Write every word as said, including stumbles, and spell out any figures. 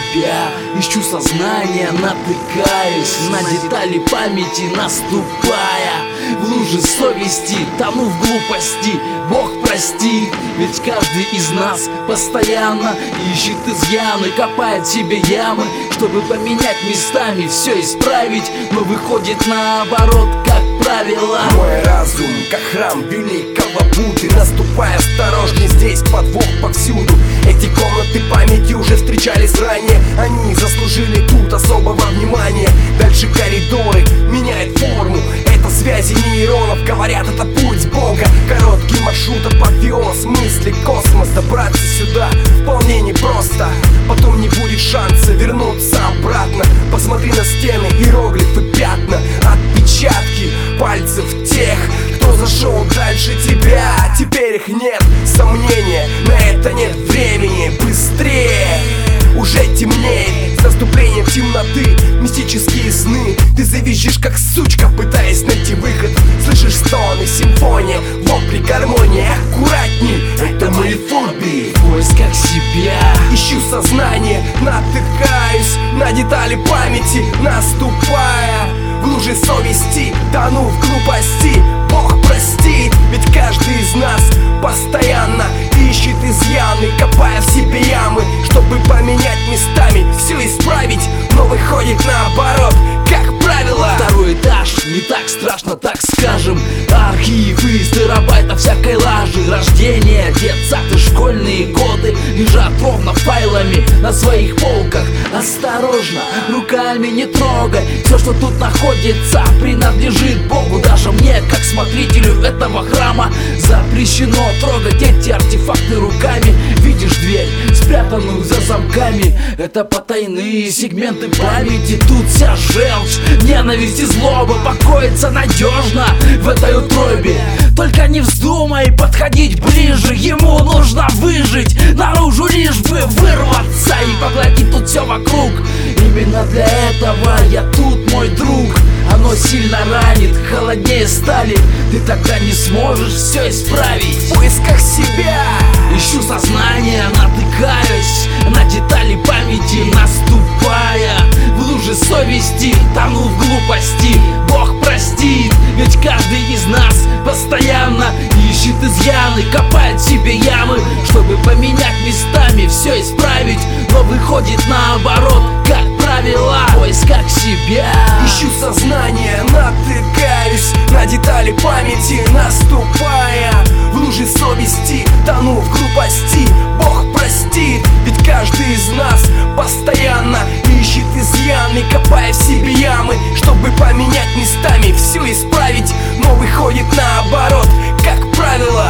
себя, ищу сознание, натыкаюсь на детали памяти, наступая в луже совести, тону в глупости. Бог простит, ведь каждый из нас постоянно ищет изъяны, копает себе ямы, чтобы поменять местами, все исправить, но выходит наоборот, как правило. Мой разум, как храм великого Будды, наступай осторожней, здесь подвох повсюду. Эти комнаты памяти уже встречались ранее, они заслужили тут особого внимания. Дальше коридоры меняют форму, это связи нейронов, говорят, это путь Бога. Короткий маршрут, апофеоз, мысли, космос. Добраться сюда вполне непросто, потом не будет шанса вернуться обратно. Посмотри на стены, иероглифы, пятна, отпечатки пальцев тех, кто зашел дальше тебя. Теперь их нет, сомнения, на это нет времени. Быстрее, уже темнеет, с наступлением темноты мистические сны. Ты завизжишь как сучка, пытаясь найти выход. Слышишь стоны, симфония, вопли, гармония. Аккуратней, это мои фобии. В поисках себя ищу сознание, натыкаюсь на детали памяти, наступая в луже совести, тону в глупости. Бог простит, ведь каждый из нас постоянно ищет изъяны, копая в себе ямы, чтобы поменять местами, все исправить, но выходит наоборот, как правило. Второй этаж, не так страшно, так скажем. Архив из терабайтов всякой лажи. Рождение, детсад и школьные годы лежат ровно файлами на своих полках. Осторожно, руками не трогай. Все, что тут находится, принадлежит Богу. Даже мне, как смотрителю этого храма, запрещено трогать эти артефакты руками. Видишь дверь, спрятанную за замками, это потайные сегменты памяти. Тут вся желчь, ненависть и злоба покоится надежно в этой утробе. Только не вздумай подходить ближе, ему нужно выжить наружу, лишь бы вырваться и поглотить тут все вокруг. Именно для этого я тут, мой друг. Оно сильно ранит, холоднее стали, ты тогда не сможешь все исправить. В поисках себя ищу сознание, натыкаюсь на детали памяти, наступая в луже совести, тону в глупости. Бог простит, ведь каждый из нас постоянно ищет изъяны, копает себе ямы, чтобы поменять местами, все исправить, но выходит наоборот, как правило. В поисках себя ищу сознание, натыкаюсь на детали памяти, наступая в луже совести, тону в глупости. Бог простит, ведь каждый из нас постоянно ищет изъяны, копая в себе ямы, чтобы поменять местами, все исправить, но выходит наоборот, как правило.